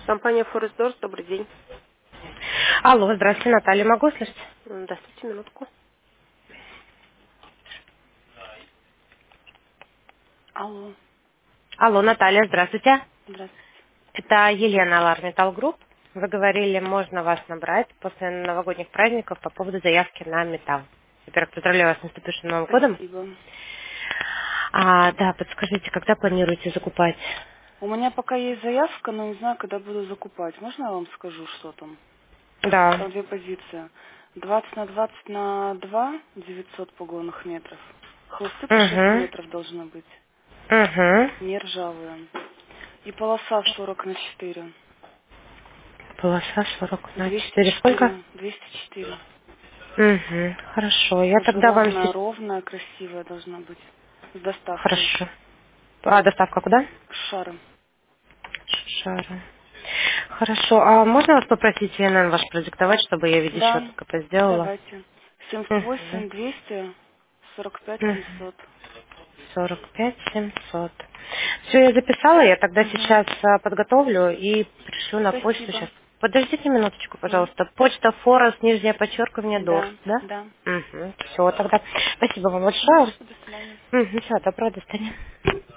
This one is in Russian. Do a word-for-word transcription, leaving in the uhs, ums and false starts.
Компания Forest Doors, добрый день. Алло, здравствуйте, Наталья, могу слышать? М, Дождите минутку. Алло, Алло, Наталья, здравствуйте. здравствуйте. Это Елена Алар Металл Групп. Вы говорили, можно вас набрать после новогодних праздников по поводу заявки на металл. Во-первых, поздравляю вас с наступившим Новым годом. Спасибо. А, да, подскажите, когда планируете закупать? У меня пока есть заявка, но не знаю, когда буду закупать. Можно я вам скажу, что там? Да. Там две позиции. двадцать на двадцать на два, девятьсот погонных метров. Холсты по шесть Угу. метров должны быть. Угу. Не ржавые. И полоса сорок на четыре. Полоса сорок на двести четыре. Сколько? четыре. двести четыре. Угу. Хорошо, я Тоже тогда вам... ровная, се- ровная, красивая должна быть. С доставкой. Хорошо. А доставка куда? Шары. Шара. Хорошо. А можно вас попросить ай эн эн ваш продиктовать, чтобы я видео счет Да, КП сделала? давайте. семьдесят Угу. восемь двести сорок пять Угу. семьсот. сорок пять семьсот. Все, я записала, я тогда Угу. сейчас а, подготовлю и пришлю на почту Спасибо. сейчас. Подождите минуточку, М? пожалуйста. Почта Форест, нижнее подчеркивание, Дорс, Да, да? да. Угу. Все, тогда спасибо вам Не за большое. что, до свидания. Угу, все, добро, до свидания.